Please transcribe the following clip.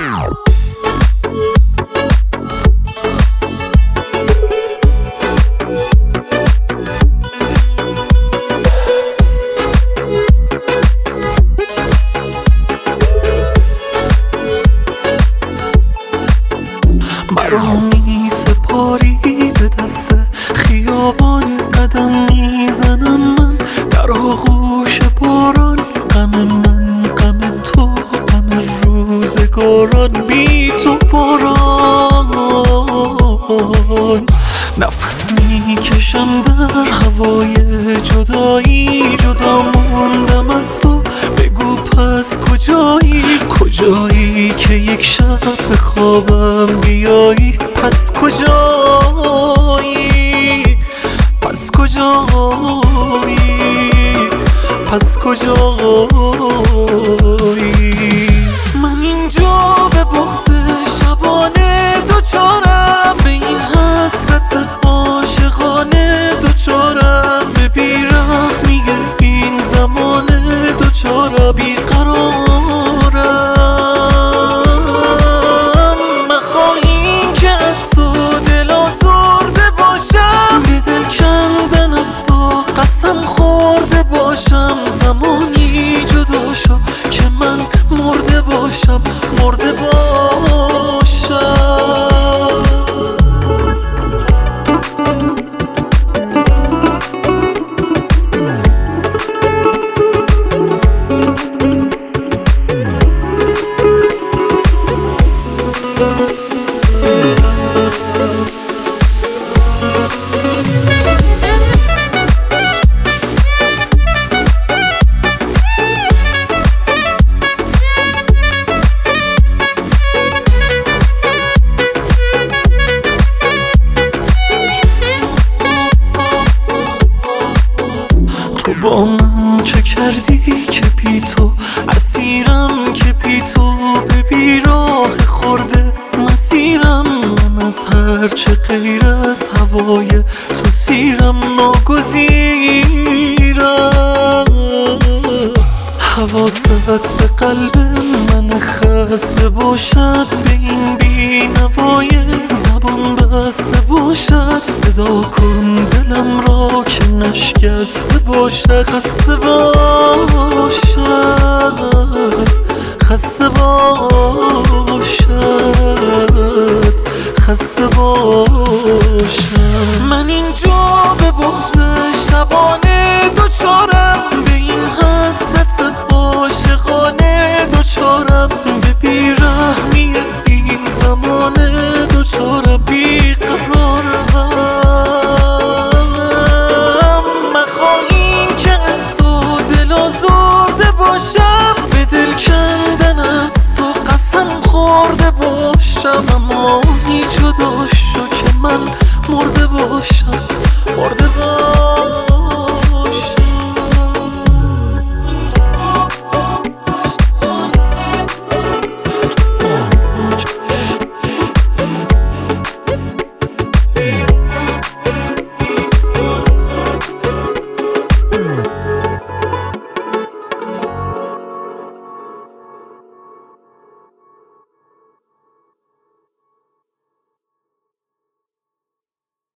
مرا می سپاری به دست خیابان، قدم میزنم من در آغوش باران. غم من غم تو، غم روزگاران، بی تو باران. نفس میکشم در هوای جدایی، جدا موندم از تو. بگو پس کجایی، کجایی که یک شب به خوابم بیایی؟ پس کجایی، پس کجایی، پس کجایی؟ من اینجا به بغض شبانه دوچارم، به این حسرت عاشقانه دوچارم، به بی‌رحمی این زمانه دوچارم، بیقرارم. مخواهی که از تو دل آزرده باشم، به دل کندن از تو قسم خورده باشم. زمانی جدا شو که من مرده باشم، مرده باشم. تو با من چه کردی که بی تو اسیرم، که بی تو به بیراه خورده مسیرم. من از هرچه غیر از هوای تو سیرم، ناگزیرم. حواست به قلب من خسته باشد، به این بینوای زبان بسته باشد. صدا کن دلم را که نشکسته باشد، خسته باشد، خسته باشد، خسته باشد. من اینجا